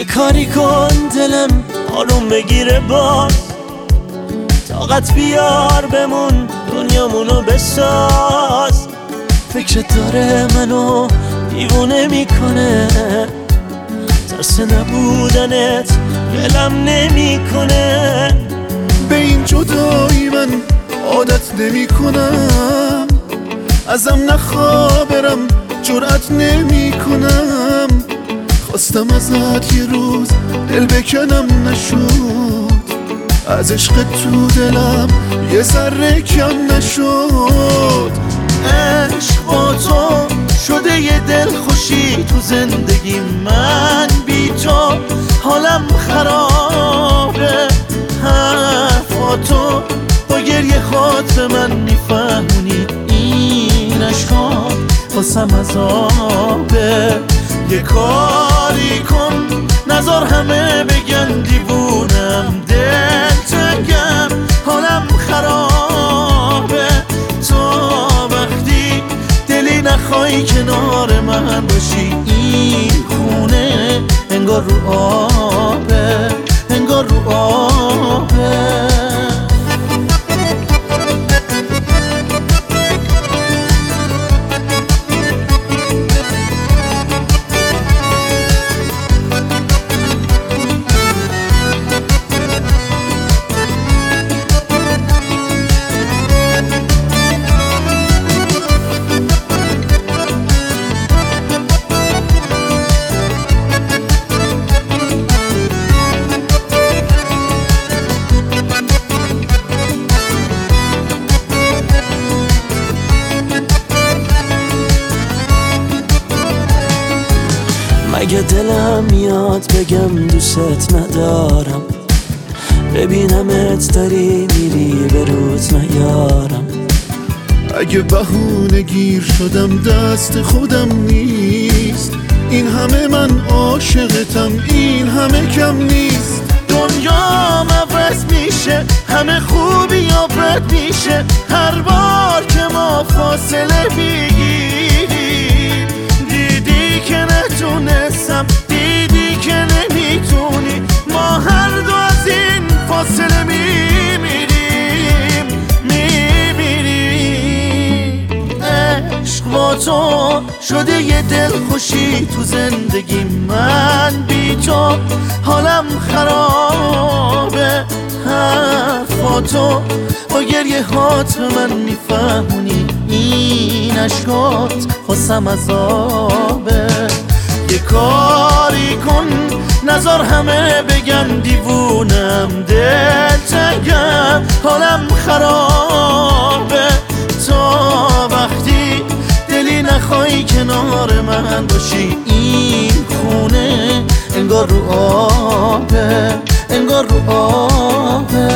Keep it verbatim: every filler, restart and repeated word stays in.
یه کاری کن دلم آروم بگیره باز، طاقت بیار بمون دنیامونو بساز. فکرت داره منو دیوونه میکنه، ترس نبودنت دلم نمیکنه. به این جدایی من عادت نمی کنم، ازم نخوابرم جرأت نمی کنم. خواستم ازت یه روز دل بکنم نشد، از عشق تو دلم یه ذره کم نشد. عشق با تو شده یه دل خوشی تو زندگی من، بی تو حالم خرابه. حرفاتو با گریه خود به من میفهمونی، این عشقا واسم عذابه. یه کاری کن نذار همه بگن دیوونم، دل تنگم حالم خرابه. تا وقتی دلی نخوای کنار من باشی، این خونه انگار رو آبه، انگار رو آبه. مگه دلم میاد بگم دوست ندارم، ببینمت داری میری به روز نیارم. اگه بهونه گیر شدم دست خودم نیست، این همه من عاشقتم این همه کم نیست. دنیام عوض میشه، همه خوبی یا بد میشه، هر بار که ما فاصله بگیریم. دیدی که نتونستم، دیدی که نمیتونی، ما هر دو از این فاصله میمیریم میمیریم. عشق با تو شده یه دل خوشی تو زندگی من، بی تو حالم خرابه. حرفاتو با گریه هات به من میفهمونی، این عشقات واسم عذابه. یه کاری کن نذار همه بگن دیوونم، دل تنگم حالم خرابه. تا وقتی دلی نخوای کنار من باشی، این خونه انگار رو آبه، انگار رو آبه.